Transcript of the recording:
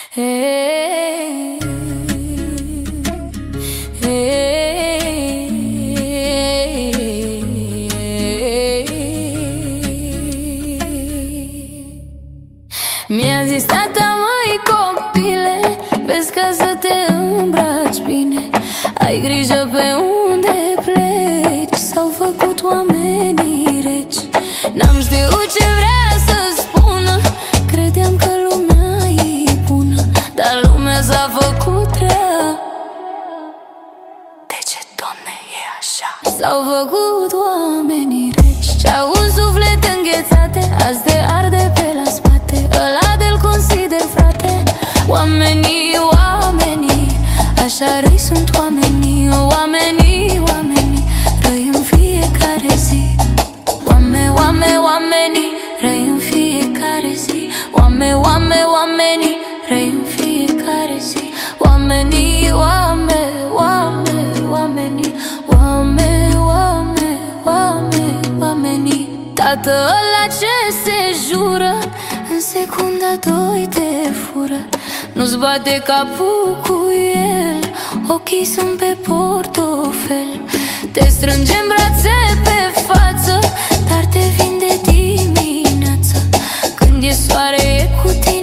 Hey, hey, mi-a zis tata, măi copile, vezi ca să te îmbraci bine, ai grijă pe unde pleci. S-au făcut oamenii reci, n-am știut ce vrea să spună, credeam că lumea e bună, dar lumea s-a făcut rea. De ce, Doamne, e așa? S-au făcut oamenii reci, și-au un suflet înghețate, azi te arde pe la spate, ăla de-l consider frate. Oamenii, oamenii, așa răi sunt oamenii, oamenii, oamenii, răi în fiecare zi. Oamenii, răi în fiecare zi. Oamenii, răi în fiecare zi. Oamenii, oamenii. Tată ăla ce se jură, în secunda doi te fură, nu-ți bate capul cu el, ochii sunt pe portofel. Te strânge în brațe pe față, dar te vinde dimineață, când e soare e cu tine.